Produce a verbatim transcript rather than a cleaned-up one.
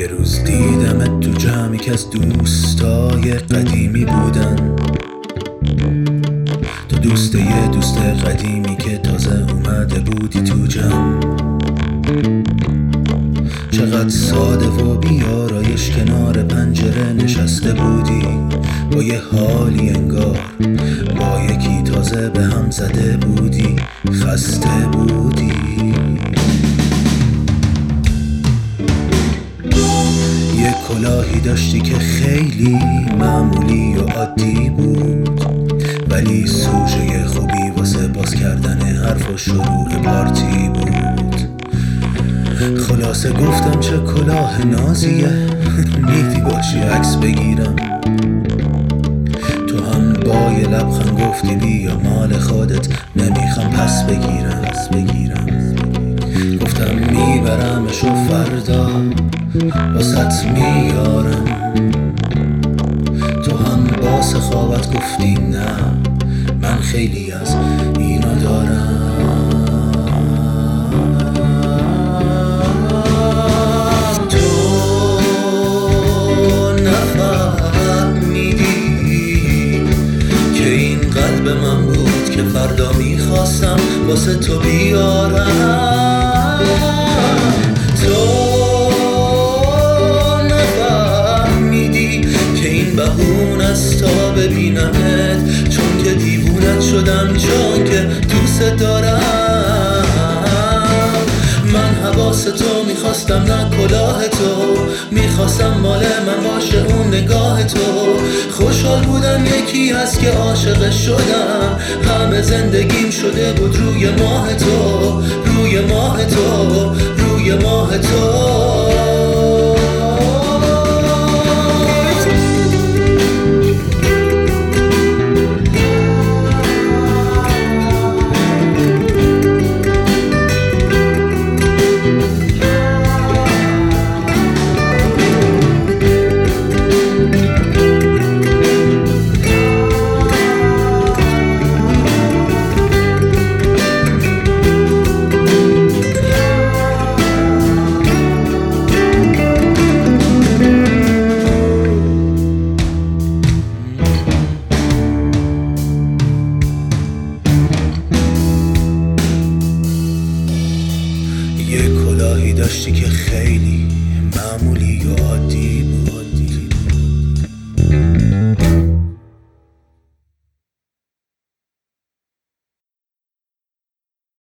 روز دیدمت تو جمعی که از دوستای قدیمی بودن. تو دوست یه دوست قدیمی که تازه اومده بودی تو جمع. چقدر ساده و بیارایش کنار پنجره نشسته بودی، با یه حالی انگار با یکی تازه به هم زده بودی، خسته بودی. یه کلاهی داشتی که خیلی معمولی و عادی بود، ولی سوژه خوبی واسه باز کردن حرف و شروع پارتی بود. خلاصه گفتم چه کلاه نازیه، میدی باشی عکس بگیرم. تو هم با یه لبخند گفتی بیا مال خودت، نمیخوام پس بگیرم پس بگیرم گفتم میبرمش و فردا واسط میارم. تو هم با سخاوت گفتی نه، من خیلی از اینا دارم. قلب من بود که فردا میخواستم واسه تو بیارم. تو نفهمیدی که این بهونه است تا ببینمت، چون که دیوونت شدم، چون که دوست دارم. من حواس تو میخواستم نه کلاه تو، میخواستم مال من باشه اون نگاه تو. خوشحال بودم یکی هست که عاشق شدم، همه زندگیم شده بود روی ماه تو، روی ماه تو، روی ماه تو. یه کلاهی داشتی که خیلی معمولی و عادی بود،